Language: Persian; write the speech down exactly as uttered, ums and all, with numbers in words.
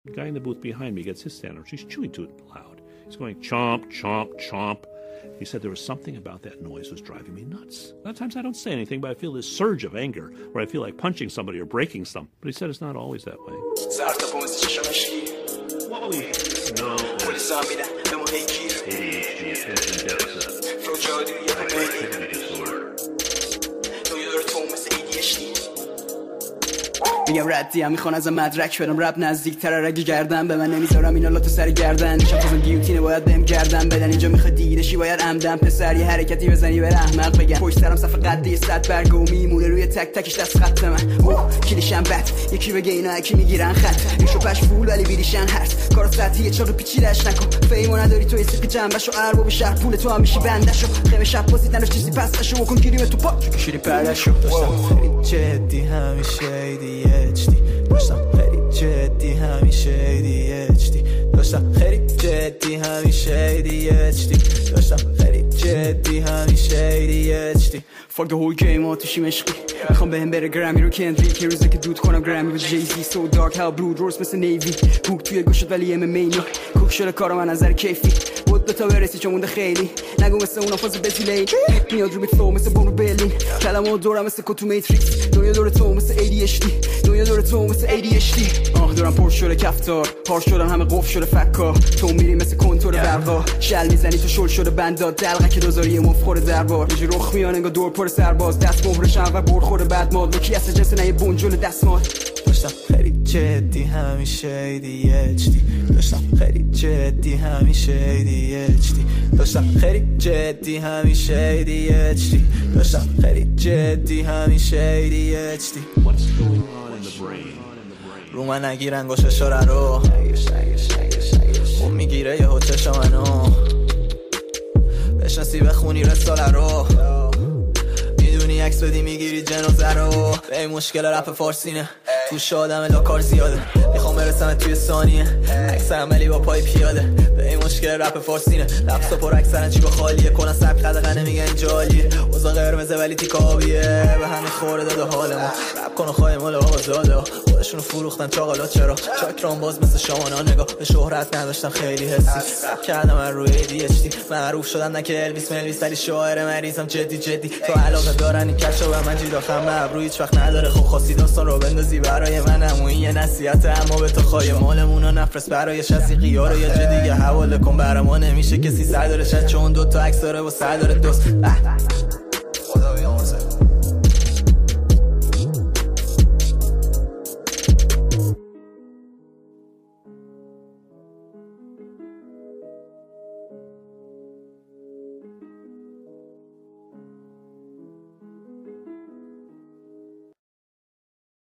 The guy in the booth behind me gets his standard. She's chewing too loud. He's going chomp, chomp, chomp. He said there was something about that noise was driving me nuts. A lot of times I don't say anything, but I feel this surge of anger where I feel like punching somebody or breaking something. But he said it's not always that way. میگم ردیم میخوان ازم مدرک بدم رب نزدیک تره رگی گردم به من نمیذارم اینا لاتو سر گردن میشم خودم گیوتینه باید بهم گردن بدن اینجا میخواد دیرشی باید عمدن پسر یه حرکتی بزنی بره احمق بگم پشت سرم صف قد یه صد برگ و میمونه روی تک تکش دست خط من اوه کلیشم بد یکی بگه اینا اکی میگیرن خط میشو پش فول ولی بیریشن هرس کارو سطحیه چاقو پیچیدش نکن فیمو نداری تو سیپی جنبشو ارباب شهر پول تو هم میشی بندشو خیمه شب پوزیدن رو چیزی پس اشو بکن گیریم تو پا چون شیری پردشو داشتم جدی همیشه دیگه داشتم خیلی جدی همیشه دی اچ دی داشتم خیلی جدی همیشه دی اچ دی داشتم خیلی جدی همیشه دی اچ دی Fuck the whole game آتیشی مشقی میخوام بهم بره گرمی رو کندریک یه روزه که دود کنم گرمی و جیزی سو دارک هاو بلود روز مثل نیوی کوک توی گوشت ولی ام مینی کوک شده کارم از نظر کیفی بود دوتا برسی چون مونده خیلی نگو مثل اونا فاز بزیلی میاد رو میت فلو مثل بونو برلین کلمه دورم مثل کتو میتریکس دنیا دور تو مثل ای دی اچ دی دنیا دور تو مثل ای دی اچ دی آه دورم پر شده کفتار پار شدن همه قفل شده فکا تو میری مثل کنتور برقا شل میزنی تو شل شده بندا دلقه که دوزاری مف خورده دربار یه رخ میان انگار دور پر سرباز دست مهرش اول برد خورده بعد ماد لوکی اصلا جنس نه یه بنجل دستمال داشتم خیلی جدی همیشه دی اچ دی داشتم خیلی جدی همیشه دی اچ دی داشتم خیلی جدی همیشه دی اچ دی داشتم خیلی جدی همیشه دی اچ دی رو من نگیرن گوشه شوره رو اون میگیره یه چشم منو بشنسی بخونی رساله رو میدونی عکس بدی میگیری جنازه رو به این مشکل رپ فارسینه توش آدم لاکار زیاده میخوام برسم توی ثانیه عکس عملی با پای پیاده به این مشکل رپ فارسینه لبسا پر اکثرا چی با خالیه کنن سبک قدقنه میگن جالیه اوزا قرمزه ولی تیکابیه به همین خوره داده حال ما رپ کن و خواهی مال آقا زاده خودشونو فروختن چاقالا چرا چاکران باز مثل شامانا نگاه به شهرت نداشتم خیلی حسی رپ کردم من روی دی اچ دی معروف شدم نه که الویس ملویس ولی شاعر مریضم جدی جدی تو علاقه دارن این کشو به من جیدا خم ابرو هیچ وقت نداره خب خاصی داستان رو بندازی برای منم و این یه نصیحت اما به تو خواهی مالمونو نفرست برای شخصی قیار و یه جا دیگه حواله کن برام نمیشه کسی سر داره شد چون دو تا عکس داره و سر داره دوست